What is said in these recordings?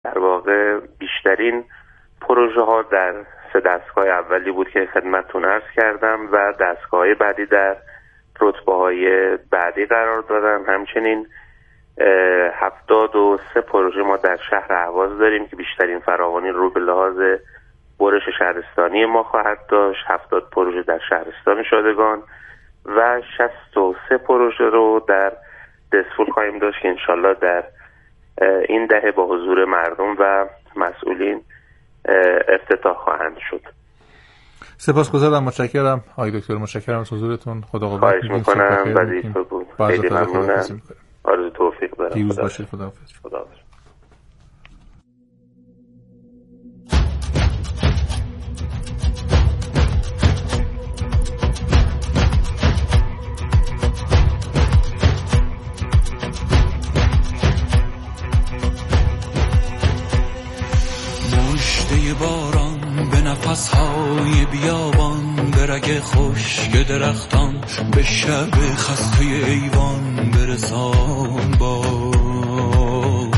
در واقع بیشترین پروژه ها در 3 دستگاه اولی بود که خدمتتون عرض کردم و دستگاه بعدی در رتبه های بعدی قرار دادن. همچنین 73 پروژه ما در شهر اهواز داریم که بیشترین فراوانی رو به لحاظ برش شهرستانی ما خواهد داشت. 70 پروژه در شهرستان شادگان و 63 پروژه رو در دسفول خواهیم داشت که انشالله در این دهه با حضور مردم و مسئولین افتتاح خواهند شد. سپاسگزارم، متشکرم آقای دکتر، متشکرم از حضورتون. خدا قوت. خواهش میکنم، وظیفه بود. خیلی ممنونم. آرزو توفیق دارم. پیروز باشید. خداحافظ. خداحافظ. باران به نفسهای بیابان، به رگ خشک درختان، به شب خسته ایوان برسان باز.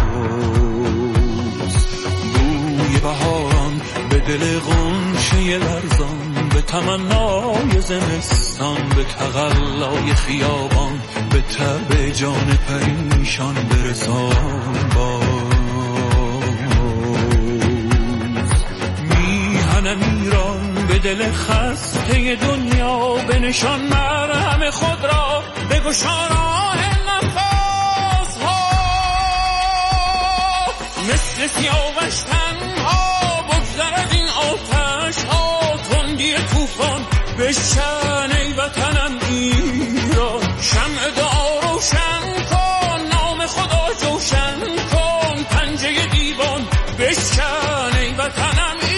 بوی بهاران به دل غنچه لرزان، به تمنای زمستان، به تقلای خیابان، به تب جان پریشان برسان باز. ایران به دل خسته دنیا، به نشان مرهم خود را بگشا راه نفس ها. مثل سیاوش تنها بگذر از این آتش ها، تندی طوفان بشکن ای وطنم ایران. شمع دعا روشن کن، نام خدا جوشن کن، پنجه دیوان بشکن ای وطنم ایران.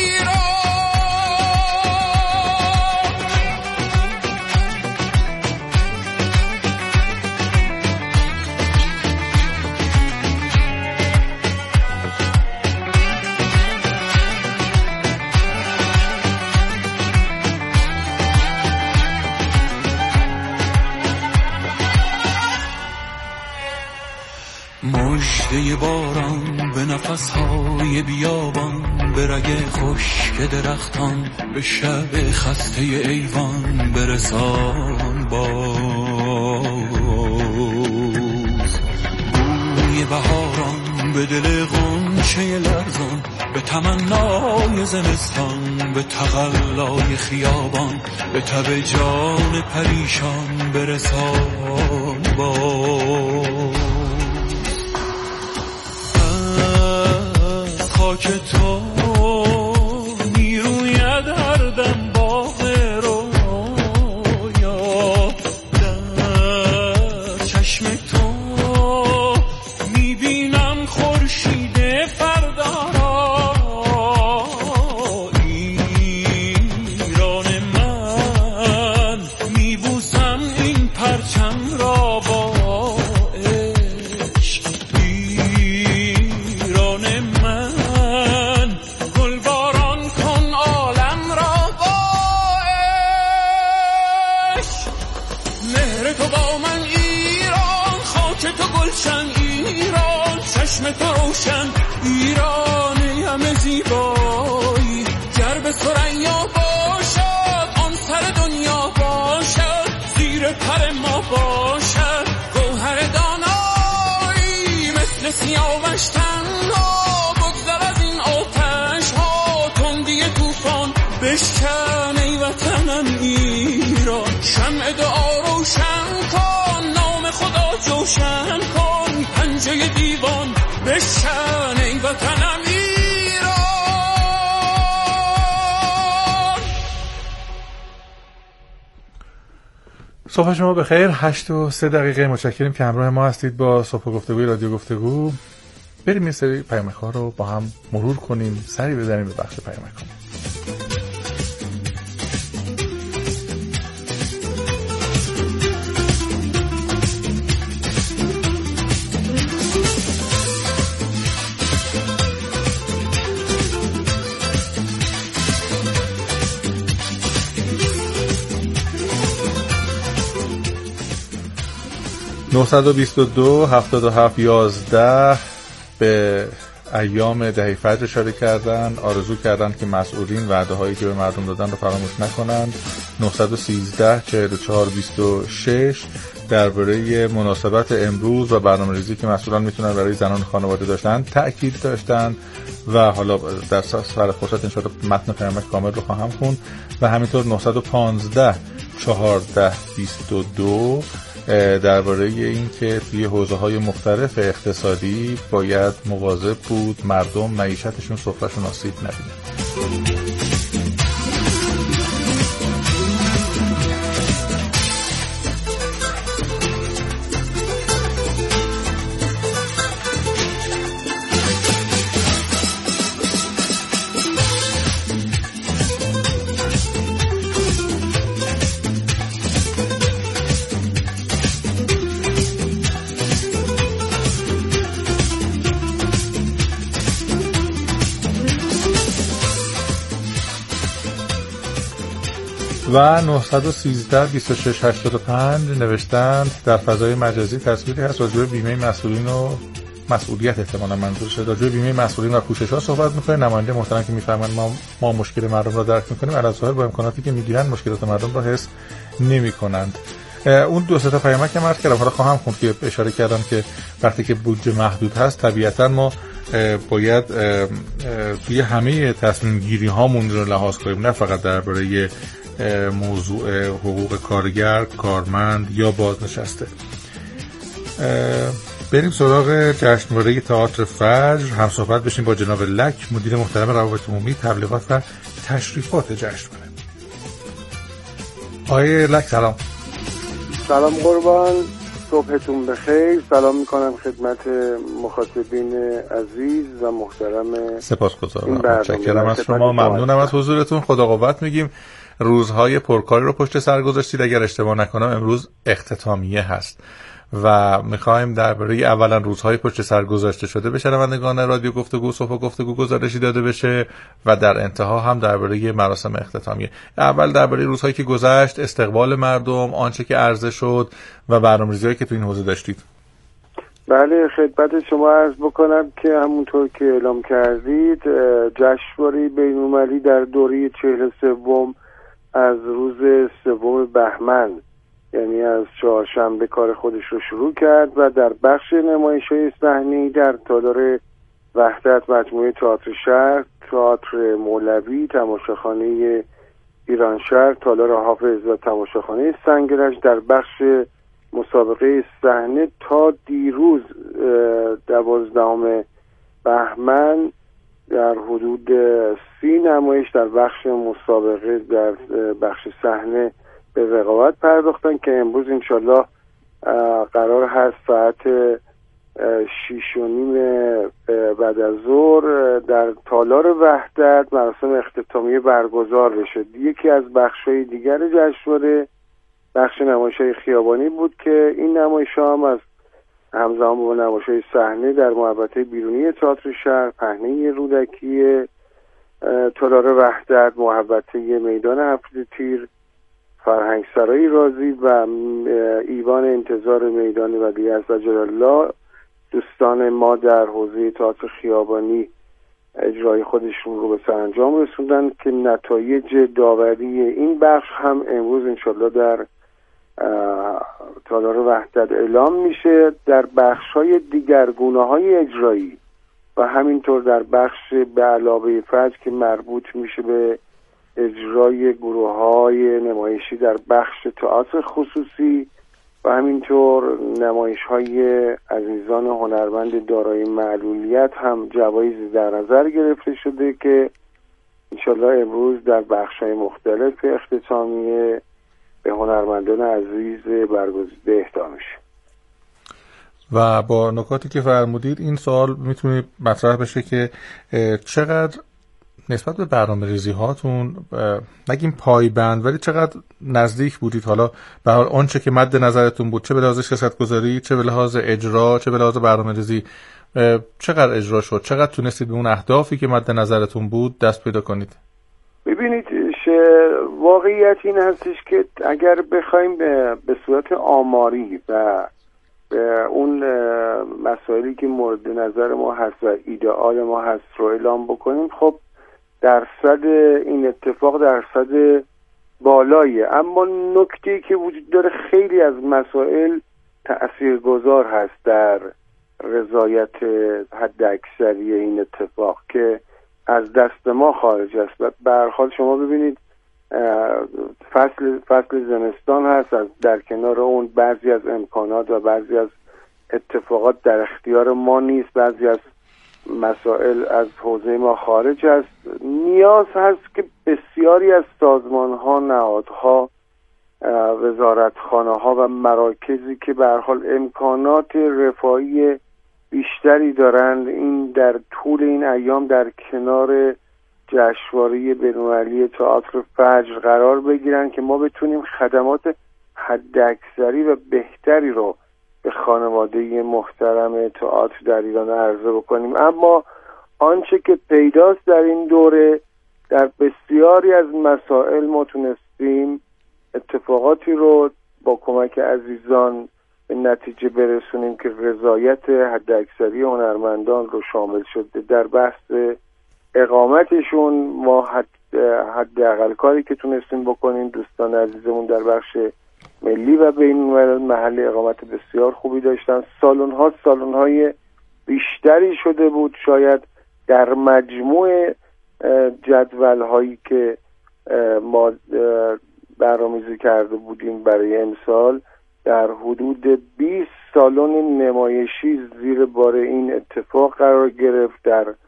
مژده باران به نفسهای بیابان، به رگ خشک درختان، به شب خسته ایوان برسان باز. بوی بهاران به دل غنچه لرزان، به تمنای زمستان، به تقلای خیابان، به تب جان پریشان برسان باز. خاک تو میروید هر دم باغ رویا، در چشم تو میبینم خورشید فردا را. ایران من میبوسم این پرچم را با عشق. ایران من چشم تو روشن، ایرانی همه زیبایی. گر به ثریا باشد آن سر دنیا باشد، زیر پر ما باشد گوهر دانایی. مثل سیاوش تنها بگذر از این آتش ها، تندی طوفان بشکن ای وطنم ایران. شمع دعا روشن کن، نام خدا جوشن کن، پنجه دیوان بشکن ای وطنم ایران. صبح شما بخیر. 8:03. متشکریم که همراه ما هستید با صبح گفتگوی رادیو گفتگو. بریم این سری پیامک‌ها رو با هم مرور کنیم، سری بزنیم به بخش پیامک‌ها. (922 77 11) به ایام دهه فجر اشاره کردن، آرزو کردن که مسئولین وعده هایی که به مردم دادن رو فراموش نکنن. 913 44 26 درباره مناسبت امروز و برنامه‌ریزی که مسئولان میتونن برای زنان خانواده داشتن تأکید داشتن و حالا در سر فرصت ان شاءالله متن پیامک کامل رو خواهم خوند. و همینطور 915 14 22 درباره این که توی حوزه‌های مختلف اقتصادی باید مواظب بود مردم معیشتشون سفره‌شون آسیب نبینه. و 913 26 85 نوشتن در فضای مجازی تصویری هست راجع به بیمه مسئولین و مسئولیت احتمالاً منظورشه راجع به بیمه مسئولین و کوشش‌ها صحبت می‌کنه. نماینده محترم که می‌فهمن ما مشکل مردم را درک می‌کنیم، علاوه با امکاناتی که می‌گیرن مشکلات مردم را حس نمی‌کنند. اون دو سه تا پیامک که عرض کردم حالا خواهم خوند که اشاره کردم که وقتی که بودجه محدود هست طبیعتاً ما باید توی همه تصمیم گیری هامون رو لحاظ کنیم، نه فقط درباره موضوع حقوق کارگر، کارمند یا بازنشسته. بریم سراغ جشنواره تئاتر فجر، هم صحبت بشیم با جناب لک، مدیر محترم روابط عمومی، تبلیغات و تشریفات جشنواره. آقای لک سلام. سلام قربان، صبحتون بخیر. سلام میکنم خدمت مخاطبین عزیز و محترم. سپاسگزارم، متشکرم از شما، ممنونم از حضورتون. خدا قوت میگیم. روزهای پرکاری رو پشت سر گذاشتید. اگر اشتباه نکنم امروز اختتامیه هست و میخوایم درباره اولا روزهای پشت سر گذاشته شده به شنوندگان رادیو گفتگو صبح گفتگو گزارشی داده بشه و در انتها هم درباره مراسم اختتامیه. اول درباره روزهایی که گذشت، استقبال مردم، آنچه که عرضه شد و برنامه‌ریزی‌هایی که تو این حوزه داشتید. بله، خدمت شما عرض بکنم که همونطور که اعلام کردید جشنواره بین‌المللی در دوره 43 از روز 3 بهمن یعنی از چهارشنبه کار خودش رو شروع کرد و در بخش نمایش‌های صحنه‌ای در تالار وحدت مجموعه تئاتر شهر، تئاتر مولوی، تماشاخانه ایرانشهر، تالار حافظ و تماشاخانه سنگرج در بخش مسابقه صحنه تا دیروز 12 بهمن در حدود 30 نمایش در بخش مسابقه در بخش صحنه به رقابت پرداختن که امروز انشالله قرار هست ساعت 6:30 بعد از ظهر در تالار وحدت مراسم اختتامیه برگزار بشه. یکی از بخش‌های دیگر جشنواره بخش نمایش‌های خیابانی بود که این نمایش‌ها هم از همزمان با نمایش‌های صحنه در محوطه بیرونی تئاتر شهر، پهنه رودکی تالار وحدت، محوطه میدان هفت تیر، فرهنگسرای رازی و ایوان انتظار میدان ولی عز‌وجل دوستان ما در حوزه تئاتر خیابانی اجرای خودشون رو به سرانجام رسوندن که نتایج داوری این بخش هم امروز انشالله در تالار وحدت اعلام میشه. در بخش‌های دیگر گونه‌های اجرایی و همینطور در بخش به علاوه فجر که مربوط میشه به اجرای گروه‌های نمایشی در بخش تئاتر خصوصی و همینطور نمایش‌های عزیزان هنرمند دارای معلولیت هم جوایزی در نظر گرفته شده که انشالله امروز در بخش‌های مختلف اختتامیه به هنرمندان عزیز برگزیده اهدا میشه. و با نکاتی که فرمودید این سوال میتونه مطرح بشه که چقدر نسبت به برنامه‌ریزی هاتون نگیم پایبند ولی چقدر نزدیک بودید حالا به هر آنچه که مد نظرتون بود، چه به لحاظ سیاست‌گذاری، چه به لحاظ اجرا، چه به لحاظ برنامه‌ریزی، چقدر اجرا شد، چقدر تونستید به اون اهدافی که مد نظرتون بود دست پیدا کنید؟ ببینید واقعیت این هستش که اگر بخوایم به صورت آماری و اون مسائلی که مورد نظر ما هست و ایدئال ما هست رو اعلام بکنیم، خب درصد این اتفاق درصد بالاییه. اما نکته‌ای که وجود داره، خیلی از مسائل تأثیرگذار هست در رضایت حد اکثری این اتفاق که از دست ما خارج است. و به هر حال شما ببینید فصل زمستان هست، در کنار اون بعضی از امکانات و بعضی از اتفاقات در اختیار ما نیست، بعضی از مسائل از حوزه ما خارج است. نیاز هست که بسیاری از سازمان‌ها، نهادها، وزارتخانه‌ها و مراکزی که به هر حال امکانات رفاهی بیشتری دارند، این در طول این ایام در کنار جشنواره بین‌المللی تئاتر فجر قرار بگیرن که ما بتونیم خدمات حداکثری و بهتری رو به خانواده محترم تئاتر در ایران عرضه بکنیم. اما آنچه که پیداست در این دوره، در بسیاری از مسائل ما تونستیم اتفاقاتی رو با کمک عزیزان به نتیجه برسونیم که رضایت حداکثری هنرمندان رو شامل شده. در بحث اقامتشون ما حداقل کاری که تونستیم بکنیم، دوستان عزیزمون در بخش ملی و بین‌المللی محل اقامت بسیار خوبی داشتن. سالن‌های بیشتری شده بود. شاید در مجموع جدول‌هایی که ما برنامه‌ریزی کرده بودیم برای امسال، در حدود 20 سالن نمایشی زیر بار این اتفاق قرار گرفت،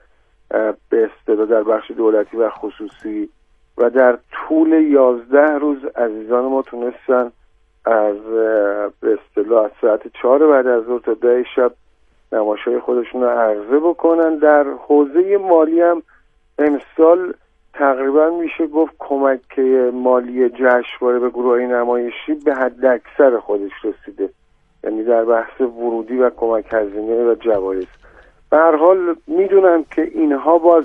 به اصطلاح در بخش دولتی و خصوصی، و در طول 11 روز عزیزان ما تونستن از به اصطلاح از ساعت 4 بعد از ظهر تا 10 شب نمایش‌های خودشون رو عرضه بکنن. در حوزه مالی هم امسال تقریبا میشه گفت کمک مالی جشنواره به گروه‌های نمایشی به حد اکثر خودش رسیده، یعنی در بحث ورودی و کمک هزینه و جوایز. به هر حال میدونم که اینها باز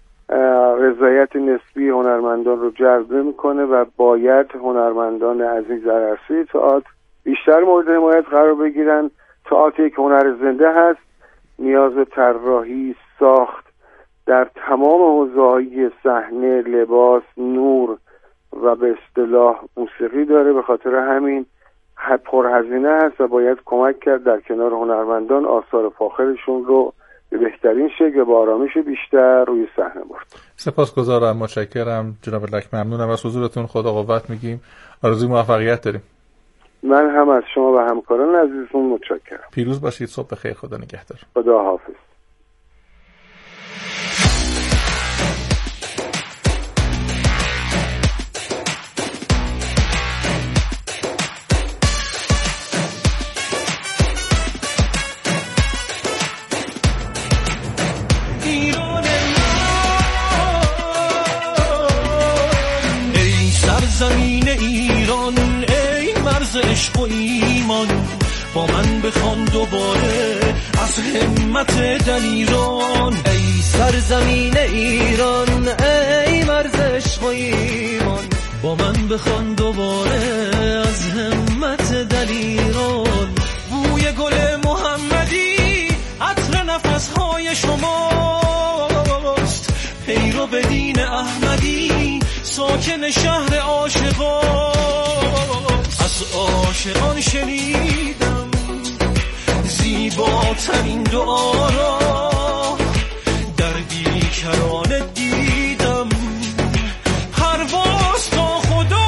رضایت نسبی هنرمندان رو جلب میکنه و باید هنرمندان عزیز در عرصه تئاتر بیشتر مورد حمایت قرار بگیرن. تئاتر یک هنر زنده هست، نیاز به طراحی، ساخت در تمام حوزه‌های صحنه، لباس، نور و به اصطلاح موسیقی داره. به خاطر همین پرهزینه هست و باید کمک کرد در کنار هنرمندان آثار فاخرشون رو به بهترین شکل با آرامش بیشتر روی صحنه برد. سپاسگزارم، متشکرم جناب لک، ممنونم از حضورتون. خدا قوت میگیم، آرزوی موفقیت داریم. من هم از شما و همکاران عزیزتون متشکرم. پیروز باشید. صبح بخیر. خدا نگهدار. خدا حافظ. زمین ایران، ای مرز عشق و ایمان، با من بخوان دوباره از همت دلیران. ای سرزمین ایران، ای مرز عشق و ایمان، با من بخوان دوباره از همت دلیران. بوی گل محمدی عطر نفسهای شماست، پیرو به دین احمدی ساکن شهر عاشقان. از عاشقان شنیدم زیباترین دعا را، در بیکران دیدم پرواز تا خدا.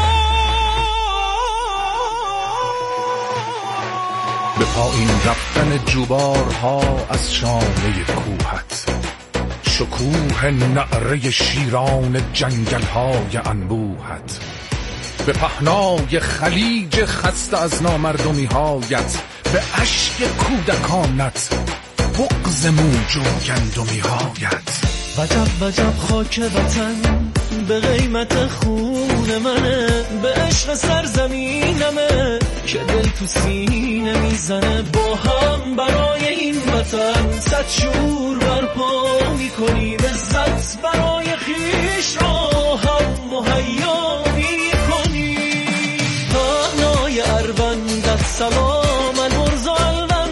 به پایین رفتن جوبارها از شانه کوهت، شکوه نعره شیران جنگل‌های انبوهت، به پهنای خلیج خسته از نامردمی‌هایت، به اشک کودکانت، بغض موج و گندمی‌هایت. وجب وجب خاک وطن به قیمت خون منه، به عشق سرزمینمه که دل تو سینه میزنه. با هم برای این وطن صد شور برپا میکنیم، عزت برای خیش را هم مهیا میکنیم. پهنای اروندت سلام، البرز و الوطن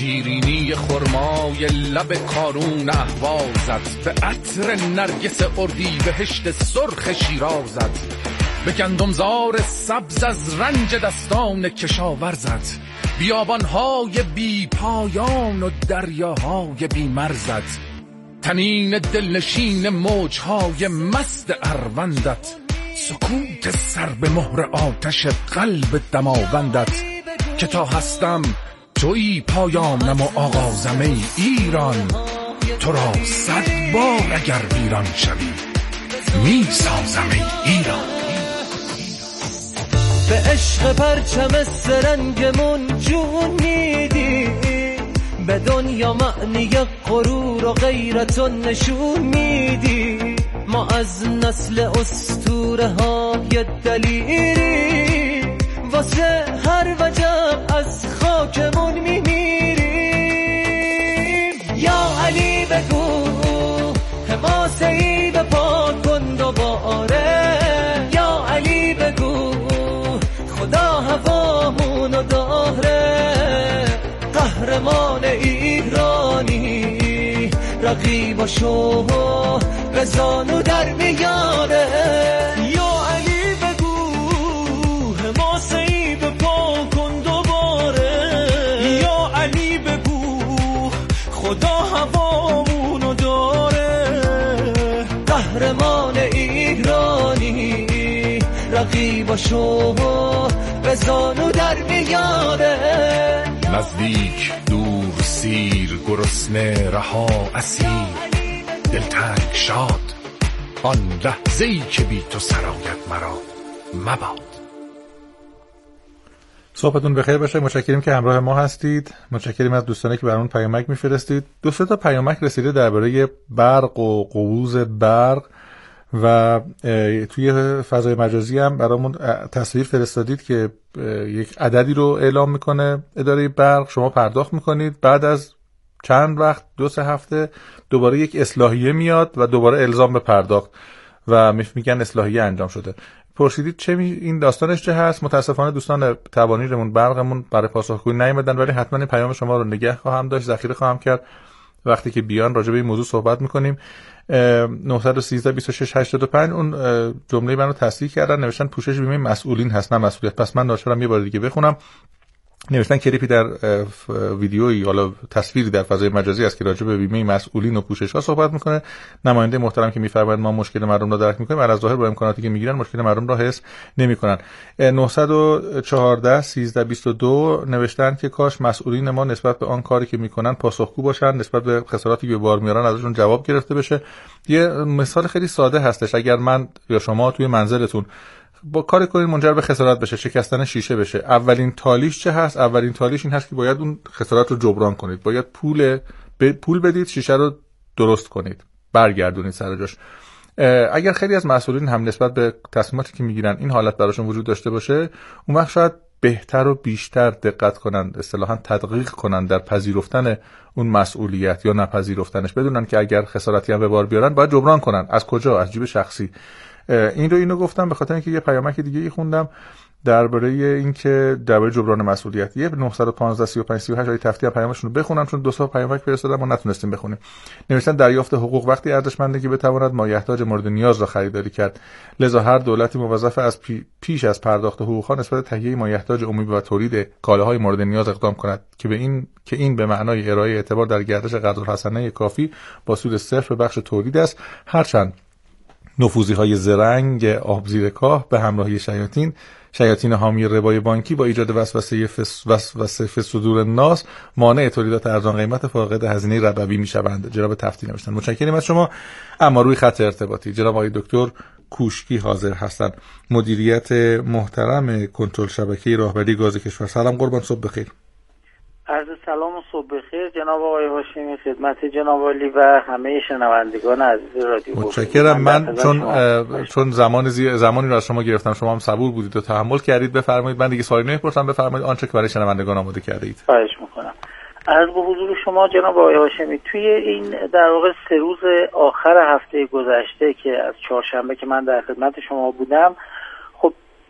شیرینی خرمای لب کارون اهوازت، به عطر نرگس اردی بهشت سرخ شیرازت، به گندمزار سبز از رنج دستان کشاورزت، بیابانهای بی پایان و دریاهای بی مرزت، تنین دلنشین موجهای مست اروندت، سکوت سر به مهر آتش قلب دماوندت، که تا هستم تویی پایانم و آغازم ای ایران، تو را 100 بار اگر ویران شوی می سازم ای ایران. به عشق پرچم سرنگمون جون میدی، به دنیا معنی غرور و غیرتو نشون میدی، ما از نسل اسطوره های دلیری، واسه هر وجب از خاکمون میمیریم. یا علی بگو حماسه‌ای به پا کن دوباره، یا علی بگو خدا هوامونو داره، قهرمان ایرانی رقیباشو به زانو در میاره. یا علی بگو حماسه‌ای به پا کن دوباره، یا علی بگو خدا هوامونو داره، قهرمان ایرانی رقیباشو به زانو در میاره. نزدیک دور سیر گرسنه رها اسیر، دلتنگ شاد آن لحظه‌ای که بی تو سرآید مرا مباد. صحبتون بخیر باشه. متشکریم که همراه ما هستید. متشکریم از دوستانی که برامون پیامک میفرستید. 2 تا پیامک رسیده درباره برق و قوز برق و توی فضای مجازی هم برامون تصویر فرستادید که یک عددی رو اعلام میکنه اداره برق، شما پرداخت میکنید، بعد از چند وقت 2-3 هفته دوباره یک اصلاحیه میاد و دوباره الزام به پرداخت و میگن اصلاحیه انجام شده. پرسیدید چه این داستانش چه هست؟ متاسفانه دوستان توانیرمون برقمون برای پاسخگویی نیومدن، ولی حتما این پیام شما رو نگه خواهم داشت، ذخیره خواهم کرد. وقتی که بیان راجع به این موضوع صحبت میکنیم. 913 26 85 اون جمله منو تصحیح کردن، نوشتن پوشش بیمه مسئولین هست نه مسئولیت. پس من ناچارم یه بار دیگه بخونم. نوشتن کلیپی در ویدیویی حالا تصویری در فضای مجازی است که راجع به بیمه مسئولین و پوشش ها صحبت میکنه. نماینده محترم که میفرماید ما مشکل مردم را درک میکنیم، از ظاهر با امکاناتی که میگیرن مشکل مردم را حس نمیکنن. 914 13 22 نوشتن که کاش مسئولین ما نسبت به آن کاری که میکنن پاسخگو باشن، نسبت به خساراتی که به بار میارن ازشون جواب گرفته بشه. یه مثال خیلی ساده هستش. اگر من یا شما توی منزلتون با کار کنین منجر به خسارت بشه، شکستن شیشه بشه، اولین تالیش چه هست؟ اولین تالیش این هست که باید اون خسارت رو جبران کنید، باید پول بدید، شیشه رو درست کنید، برگردونید سر جاش. اگر خیلی از مسئولین هم نسبت به تصمیماتی که میگیرن این حالت براشون وجود داشته باشه، اون وقت شاید بهتر و بیشتر دقت کنند، اصطلاحاً تدقیق کنند در پذیرفتن اون مسئولیت یا نپذیرفتنش، بدونن که اگر خسارتی هم به بار بیارن باید جبران کنن. از کجا؟ از جیب شخصی. اینو گفتم به خاطر اینکه یه پیامک دیگه ای خوندم درباره جبران مسئولیت. 915 35 38 های تفتی پیامشون رو بخونم چون 2 تا پیامک فرستادم ما نتونستیم بخونیم. نوشتن دریافت حقوق وقتی ارزشمنده که بتواند مایحتاج مورد نیاز را خریداری کرد، لذا هر دولتی موظف از پیش از پرداخت حقوقها نسبت تهیه مایحتاج عمومی و تولید کالاهای مورد نیاز اقدام کند که این به معنای ارائه اعتبار در گردش قدرالحسنه کافی با سود صفر به بخش تولید است. هرچند نفوذی‌های زرنگ آبزیر کاه به همراهی شیاطین حامی ربای بانکی با ایجاد وسوسه صدور الناس مانع تولیدات ارزان قیمت فاقد هزینه ربوی میشوند. جناب تفتی نوشتن. متشکرم از شما. اما روی خط ارتباطی جناب آقای دکتر کوشکی حاضر هستند، مدیریت محترم کنترل شبکه راهبری گاز کشور. سلام قربان، صبح بخیر. عرض سلام و صبح بخیر جناب آقای هاشمی، خدمت جناب عالی و همه شنوندگان عزیز رادیو. متشکرم. من چون زمانی رو از شما گرفتم، شما هم صبور بودید و تحمل کردید. بفرمایید، من دیگه سوالی نمی‌پرسم، بفرمایید آنچه که برای شنوندگان آماده کرده اید. خواهش می‌کنم. عرض به حضور شما جناب آقای هاشمی، توی این در واقع 3 روز آخر هفته گذشته که از چهارشنبه که من در خدمت شما بودم، خب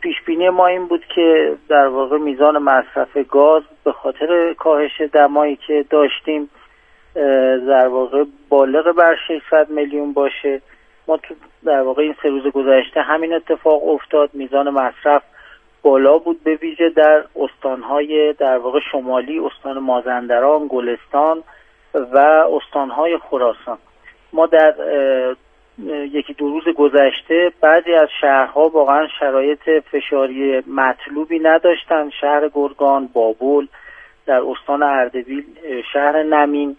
پیشبینی ما این بود که در واقع میزان مصرف گاز به خاطر کاهش دمایی که داشتیم در واقع بالغ بر 600 میلیون باشه. ما تو در واقع این 3 روز گذشته همین اتفاق افتاد، میزان مصرف بالا بود، به ویژه در استانهای در واقع شمالی، استان مازندران، گلستان و استانهای خراسان. ما در 1-2 روز گذشته بعضی از شهرها واقعا شرایط فشاری مطلوبی نداشتن. شهر گرگان، بابل، در استان اردبیل، شهر نمین،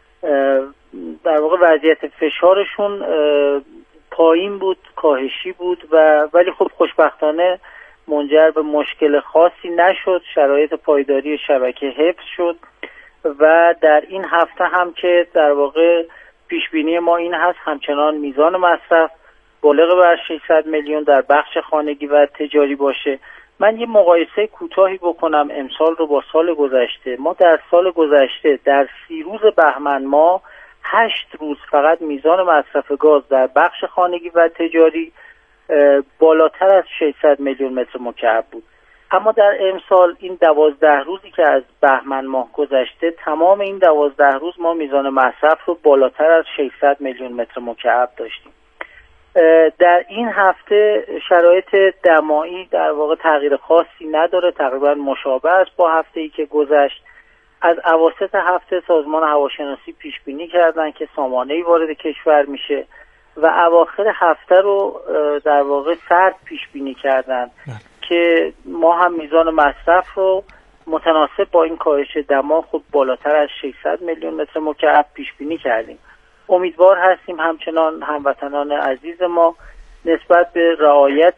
در واقع وضعیت فشارشون پایین بود، کاهشی بود ولی خب خوشبختانه منجر به مشکل خاصی نشد. شرایط پایداری شبکه حفظ شد و در این هفته هم که در واقع پیشبینی ما این هست همچنان میزان مصرف بالغ بر 600 میلیون در بخش خانگی و تجاری باشه. من یه مقایسه کوتاهی بکنم امسال رو با سال گذشته. ما در سال گذشته در 30 روز بهمن ماه 8 روز فقط میزان مصرف گاز در بخش خانگی و تجاری بالاتر از 600 میلیون متر مکعب بود. اما در امسال این 12 روزی که از بهمن ماه گذشته، تمام این 12 روز ما میزان مصرف رو بالاتر از 600 میلیون متر مکعب داشتیم. در این هفته شرایط دمایی در واقع تغییر خاصی نداره، تقریبا مشابه است با هفته‌ای که گذشت. از اواسط هفته سازمان هواشناسی پیش بینی کردن که سامانه‌ای وارد کشور میشه و اواخر هفته رو در واقع سرد پیش بینی کردن که ما هم میزان مصرف رو متناسب با این کاهش دما خب بالاتر از 600 میلیون متر مکعب پیش بینی کردیم. امیدوار هستیم همچنان هموطنان عزیز ما نسبت به رعایت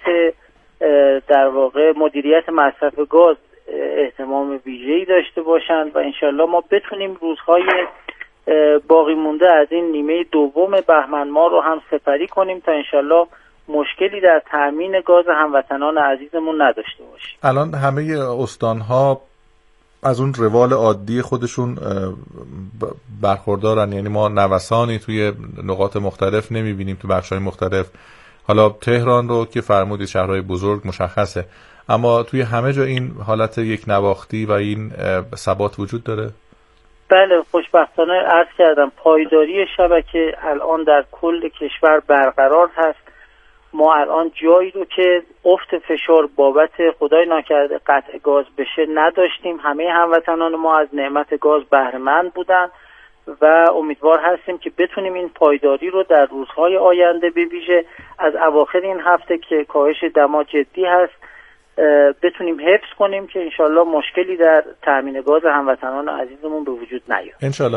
در واقع مدیریت مصرف گاز اهتمام ویژه‌ای داشته باشند و انشالله ما بتونیم روزهای باقی مونده از این نیمه دوم بهمن ماه رو هم سپری کنیم تا انشالله مشکلی در تامین گاز هموطنان عزیزمون نداشته باشیم. الان همه استان‌ها از اون روال عادی خودشون برخوردارن، یعنی ما نوسانی توی نقاط مختلف نمیبینیم، تو بخش‌های مختلف. حالا تهران رو که فرمودید شهرهای بزرگ مشخصه، اما توی همه جا این حالت یک نواختی و این ثبات وجود داره؟ بله، خوشبختانه عرض کردم پایداری شبکه الان در کل کشور برقرار هست. ما الان جایی رو که افت فشار بابت خدای ناکرده قطع گاز بشه نداشتیم. همه هموطنان ما از نعمت گاز بهره مند بودن و امیدوار هستیم که بتونیم این پایداری رو در روزهای آینده به ویژه از اواخر این هفته که کاهش دما جدی هست بتونیم حفظ کنیم که انشالله مشکلی در تامین گاز هموطنان عزیزمون به وجود نیاد. انشالله.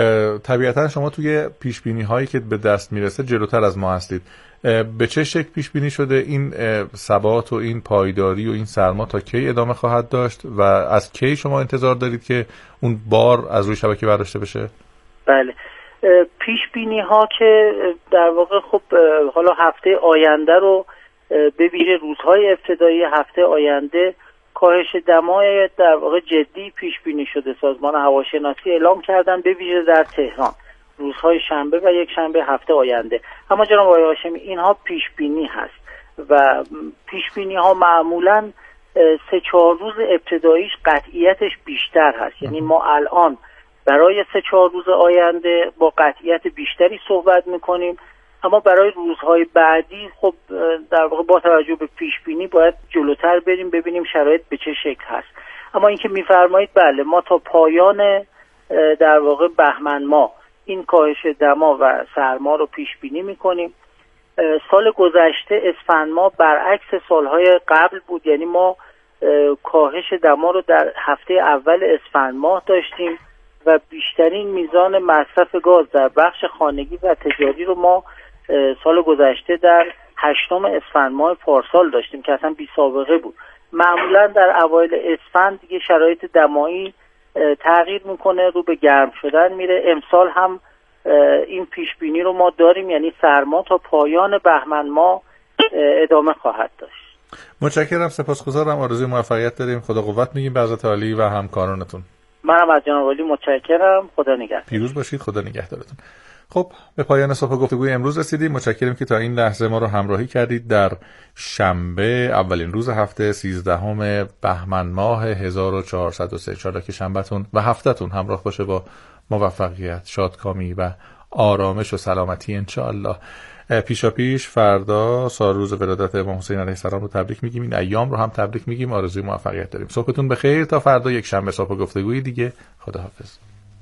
طبیعتا شما توی پیشبینی هایی که به دست میرسه جلوتر از ما هستید. به چه شکل پیشبینی شده این ثبات و این پایداری و این سرما تا کی ادامه خواهد داشت و از کی شما انتظار دارید که اون بار از روی شبکه برداشته بشه؟ بله، پیشبینی ها که در واقع خب حالا هفته آینده رو به ویژه روزهای ابتدایی هفته آینده کاهش دمای در واقع جدی پیش بینی شده. سازمان هواشناسی اعلام کردن به ویژه در تهران روزهای شنبه و یک شنبه هفته آینده. اما جناب آقای هاشمی اینها پیش بینی هست و پیش بینی ها معمولاً 3-4 روز ابتداییش قطعیتش بیشتر هست. یعنی ما الان برای 3-4 روز آینده با قطعیت بیشتری صحبت میکنیم، اما برای روزهای بعدی خب در واقع با توجه به پیش بینی باید جلوتر بریم ببینیم شرایط به چه شکل هست. اما اینکه میفرمایید بله، ما تا پایان در واقع بهمن ماه این کاهش دما و سرما رو پیش بینی میکنیم. سال گذشته اسفند ماه برعکس سالهای قبل بود، یعنی ما کاهش دما رو در هفته اول اسفند ماه داشتیم و بیشترین میزان مصرف گاز در بخش خانگی و تجاری رو ما سال گذشته در 8 اسفند ماه پارسال داشتیم که اصلا بی سابقه بود. معمولا در اوایل اسفند دیگه شرایط دمایی تغییر میکنه، رو به گرم شدن میره. امسال هم این پیش بینی رو ما داریم، یعنی سرما تا پایان بهمن ماه ادامه خواهد داشت. متشکرم، سپاسگزارم، آرزوی موفقیت داریم. خدا قوت میگیم به حضرت عالی و همکارانتون. منم از جناب عالی متشکرم. خدا نگهدار. پیروز باشید. خدا نگهدارتون. خب به پایان صبح گفتگوی امروز رسیدیم. متشکرم که تا این لحظه ما رو همراهی کردید در شنبه اولین روز هفته 13 بهمن ماه 1403. انشالله که شنبهتون و هفتهتون همراه باشه با موفقیت، شادکامی و آرامش و سلامتی انشالله. پیشا پیش فردا سالروز ولادت امام حسین علیه السلام رو تبریک میگیم، این ایام رو هم تبریک میگیم، آرزوی موفقیت داریم. صبحتون بخیر تا فردا یک شنبه صبح گفتگوی دیگه. خداحافظ.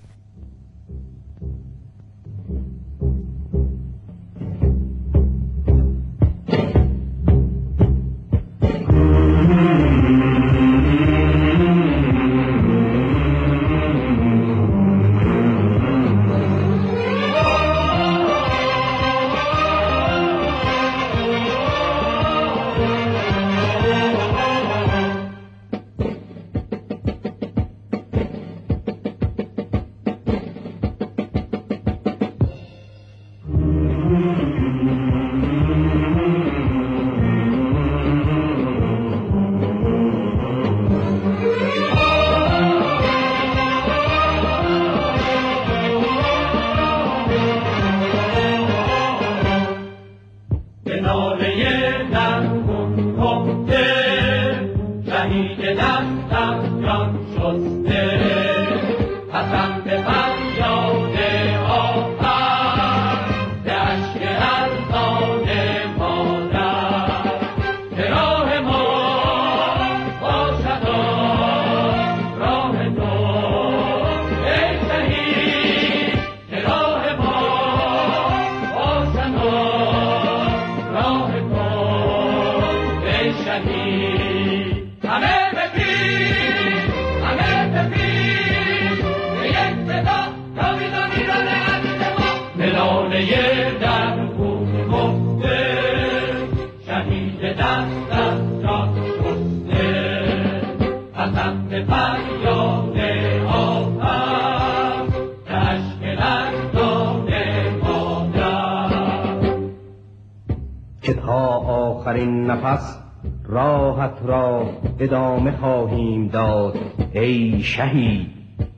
آخرین نفس راحت را ادامه خواهیم داد ای شهید.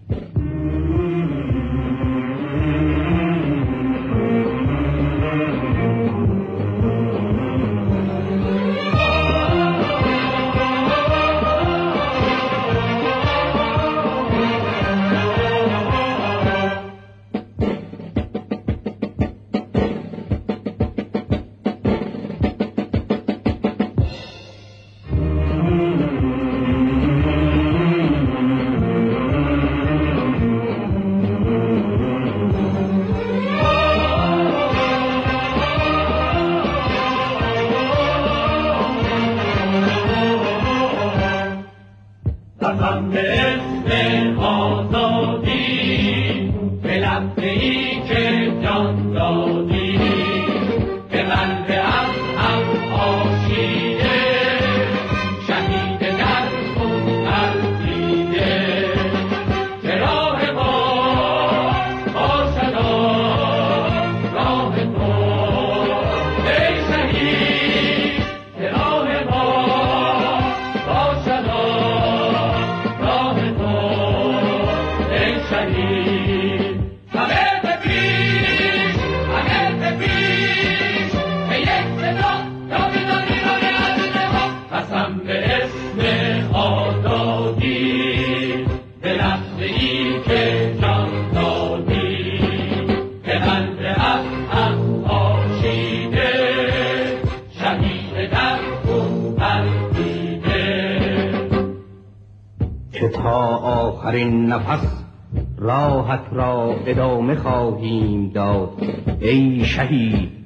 آخرین نفس راحت را ادامه خواهیم داد ای شهید.